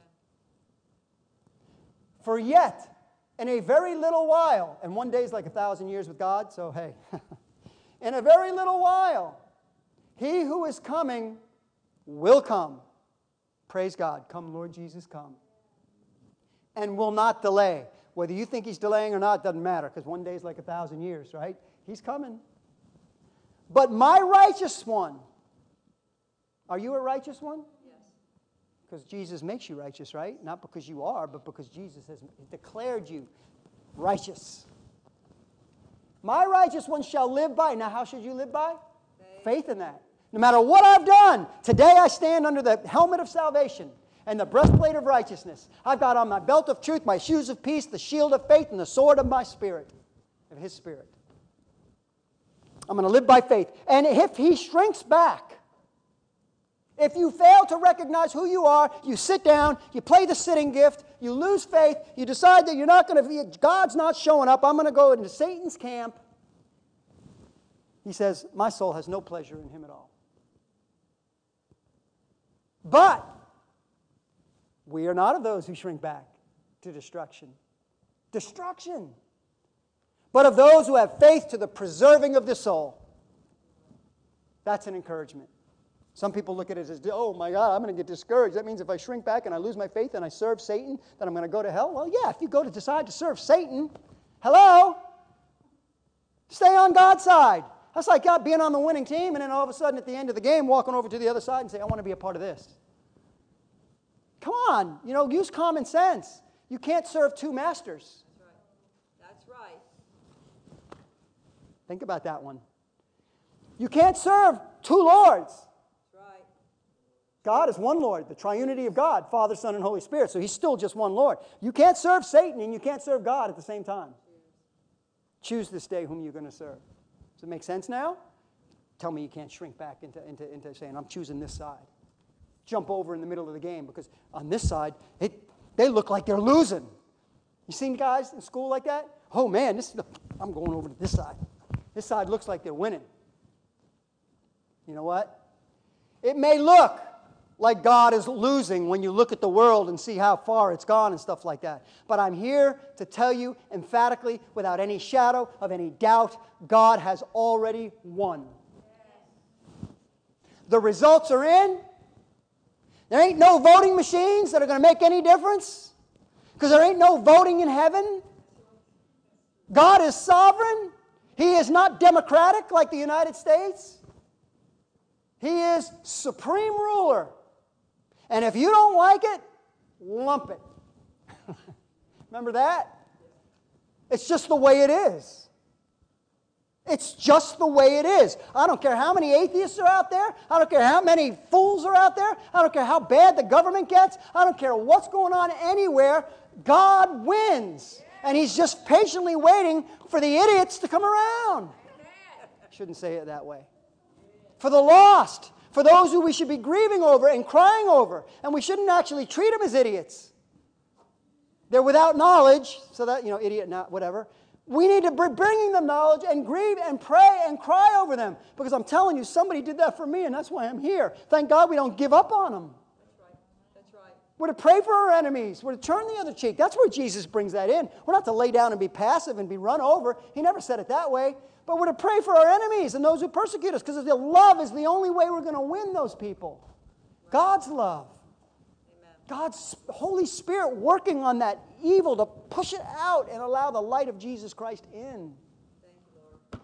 For yet, in a very little while, and one day is like a thousand years with God, so hey. In a very little while, he who is coming will come. Praise God. Come, Lord Jesus, come. And will not delay. Whether you think he's delaying or not doesn't matter, because one day is like a thousand years, right? He's coming. But my righteous one, are you a righteous one? Yes. Because Jesus makes you righteous, right? Not because you are, but because Jesus has declared you righteous. My righteous one shall live by. Now, how should you live by? Faith, Faith in that. No matter what I've done, today I stand under the helmet of salvation and the breastplate of righteousness. I've got on my belt of truth, my shoes of peace, the shield of faith, and the sword of my spirit, of his spirit. I'm going to live by faith. And if he shrinks back, if you fail to recognize who you are, you sit down, you play the sitting gift, you lose faith, you decide that you're not going to be, God's not showing up, I'm going to go into Satan's camp. He says, my soul has no pleasure in him at all. But we are not of those who shrink back to destruction. Destruction. But of those who have faith to the preserving of the soul. That's an encouragement. Some people look at it as, oh my God, I'm going to get discouraged. That means if I shrink back and I lose my faith and I serve Satan, that I'm going to go to hell. Well, yeah, if you go to decide to serve Satan, hello? Stay on God's side. That's like God being on the winning team and then all of a sudden at the end of the game walking over to the other side and say, I want to be a part of this. Come on, you know, use common sense. You can't serve two masters. That's right. That's right. Think about that one. You can't serve two lords. That's right. God is one Lord, the triunity of God, Father, Son, and Holy Spirit. So he's still just one Lord. You can't serve Satan and you can't serve God at the same time. Choose this day whom you're going to serve. Does it make sense now? Tell me you can't shrink back into, into, into saying, I'm choosing this side. Jump over in the middle of the game because on this side, it, they look like they're losing. You seen guys in school like that? Oh man, this is the, I'm going over to this side. This side looks like they're winning. You know what? It may look like God is losing when you look at the world and see how far it's gone and stuff like that. But I'm here to tell you emphatically, without any shadow of any doubt, God has already won. The results are in. There ain't no voting machines that are going to make any difference because there ain't no voting in heaven. God is sovereign. He is not democratic like the United States. He is supreme ruler. And if you don't like it, lump it. Remember that? It's just the way it is. It's just the way it is. I don't care how many atheists are out there. I don't care how many fools are out there. I don't care how bad the government gets. I don't care what's going on anywhere. God wins. And he's just patiently waiting for the idiots to come around. Shouldn't say it that way. For the lost. For those who we should be grieving over and crying over. And we shouldn't actually treat them as idiots. They're without knowledge. So that, you know, idiot, not whatever. We need to be bringing them knowledge and grieve and pray and cry over them. Because I'm telling you, somebody did that for me, and that's why I'm here. Thank God we don't give up on them. That's right. That's right. We're to pray for our enemies. We're to turn the other cheek. That's where Jesus brings that in. We're not to lay down and be passive and be run over. He never said it that way. But we're to pray for our enemies and those who persecute us, because the love is the only way we're going to win those people. God's love. Amen. God's Holy Spirit working on that evil to push it out and allow the light of Jesus Christ in. Thank you, Lord.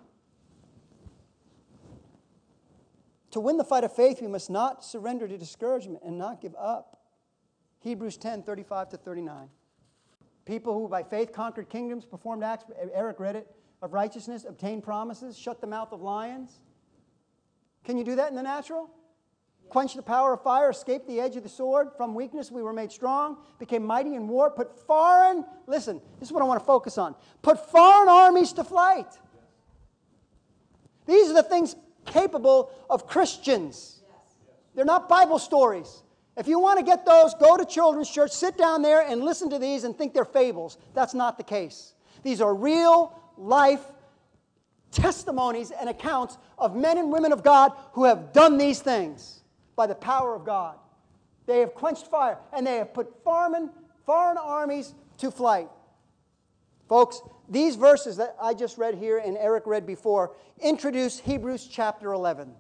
To win the fight of faith, we must not surrender to discouragement and not give up. Hebrews ten, thirty-five to thirty-nine. People who by faith conquered kingdoms, performed acts, Eric read it, of righteousness, obtained promises, shut the mouth of lions. Can you do that in the natural? Yes. Quench the power of fire, escape the edge of the sword. From weakness we were made strong, became mighty in war, put foreign, listen, this is what I want to focus on. Put foreign armies to flight. Yes. These are the things capable of Christians. Yes. They're not Bible stories. If you want to get those, go to children's church, sit down there and listen to these and think they're fables. That's not the case. These are real life testimonies and accounts of men and women of God who have done these things by the power of God. They have quenched fire and they have put foreign, foreign armies to flight. Folks, these verses that I just read here and Eric read before introduce Hebrews chapter eleven.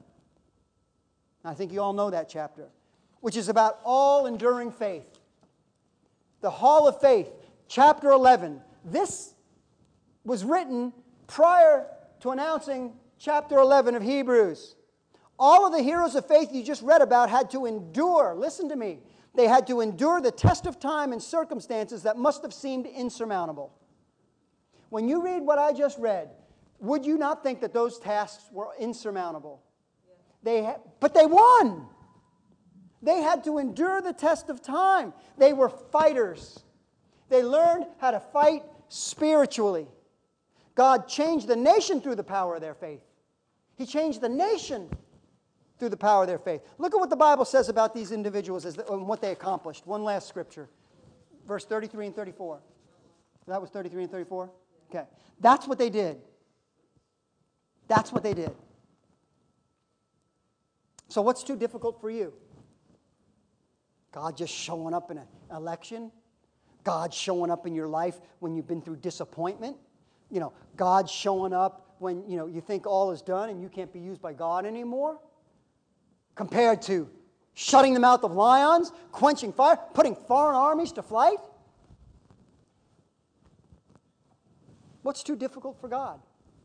I think you all know that chapter, which is about all enduring faith. The Hall of Faith, chapter eleven. This was written prior to announcing chapter eleven of Hebrews. All of the heroes of faith you just read about had to endure, listen to me, they had to endure the test of time and circumstances that must have seemed insurmountable. When you read what I just read, would you not think that those tasks were insurmountable? Yeah. They ha- but they won. They had to endure the test of time. They were fighters. They learned how to fight spiritually. God changed the nation through the power of their faith. He changed the nation through the power of their faith. Look at what the Bible says about these individuals and what they accomplished. One last scripture. Verse thirty-three and thirty-four. That was thirty-three and thirty-four? Okay. That's what they did. That's what they did. So what's too difficult for you? God just showing up in an election? God showing up in your life when you've been through disappointment? You know, God showing up when, you know, you think all is done and you can't be used by God anymore? Compared to shutting the mouth of lions, quenching fire, putting foreign armies to flight? What's too difficult for God?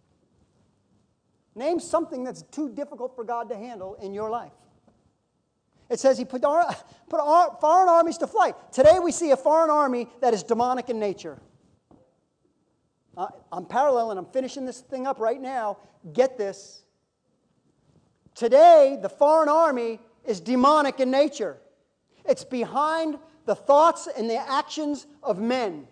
Name something that's too difficult for God to handle in your life. It says he put, our, put our foreign armies to flight. Today we see a foreign army that is demonic in nature. Uh, I'm paralleling, I'm finishing this thing up right now. Get this. Today, the foreign army is demonic in nature. It's behind the thoughts and the actions of men.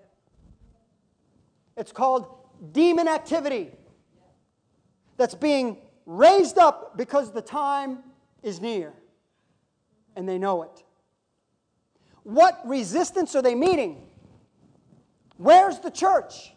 It's called demon activity that's being raised up because the time is near. And they know it. What resistance are they meeting? Where's the church?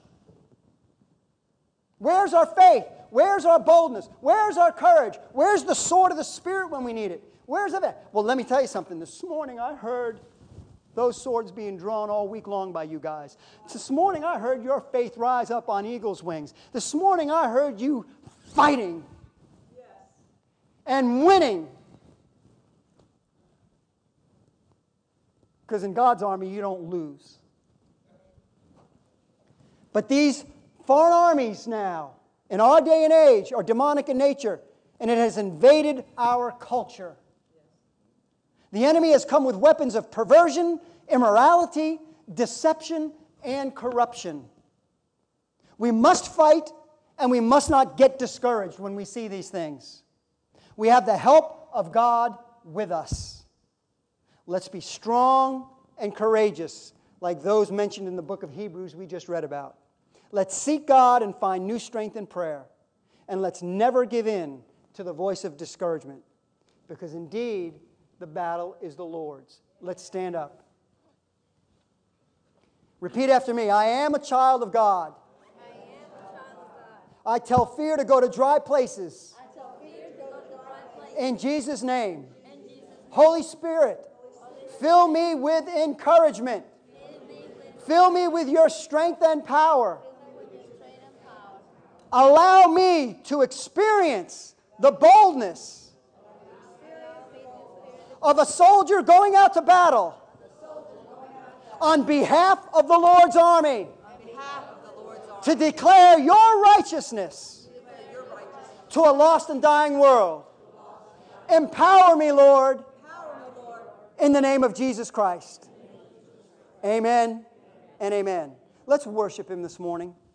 Where's our faith? Where's our boldness? Where's our courage? Where's the sword of the Spirit when we need it? Where's it? Well, let me tell you something. This morning I heard those swords being drawn all week long by you guys. This morning I heard your faith rise up on eagle's wings. This morning I heard you fighting yes. and winning. Because in God's army you don't lose. But these foreign armies now, in our day and age, are demonic in nature, and it has invaded our culture. The enemy has come with weapons of perversion, immorality, deception, and corruption. We must fight, and we must not get discouraged when we see these things. We have the help of God with us. Let's be strong and courageous, like those mentioned in the book of Hebrews we just read about. Let's seek God and find new strength in prayer. And let's never give in to the voice of discouragement, because indeed, the battle is the Lord's. Let's stand up. Repeat after me. I am a child of God. I am a child of God. I tell fear to go to dry places. I tell fear to go to dry places. In Jesus' name. In Jesus' name. Holy Spirit, Holy Spirit, Fill me with encouragement. Fill me with your strength and power. Allow me to experience the boldness of a soldier going out to battle on behalf of the Lord's army to declare your righteousness to a lost and dying world. Empower me, Lord, in the name of Jesus Christ. Amen and amen. Let's worship Him this morning.